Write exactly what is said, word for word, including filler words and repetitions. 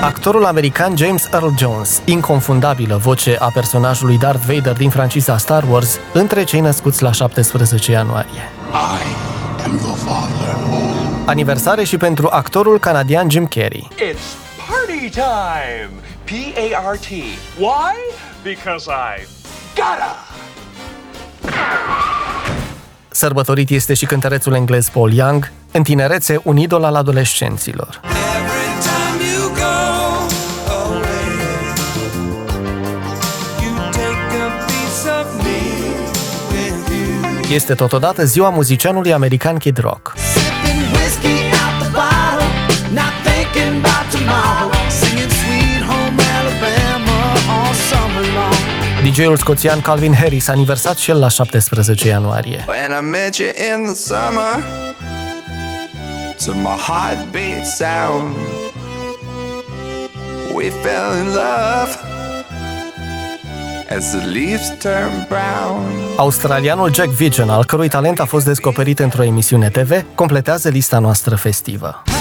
Actorul american James Earl Jones, inconfundabilă voce a personajului Darth Vader din franciza Star Wars, între cei născuți la șaptesprezece ianuarie. I am your father. Aniversare și pentru actorul canadian Jim Carrey. It's party time! P A R T. Why? Because I gotta! Sărbătorit este și cântărețul englez Paul Young, în tinerețe un idol al adolescenților. Este totodată ziua muzicianului american Kid Rock. D J-ul scoțian Calvin Harris a aniversat și el la șaptesprezece ianuarie. Australianul Jack Vigil, al cărui talent a fost descoperit într-o emisiune T V, completează lista noastră festivă.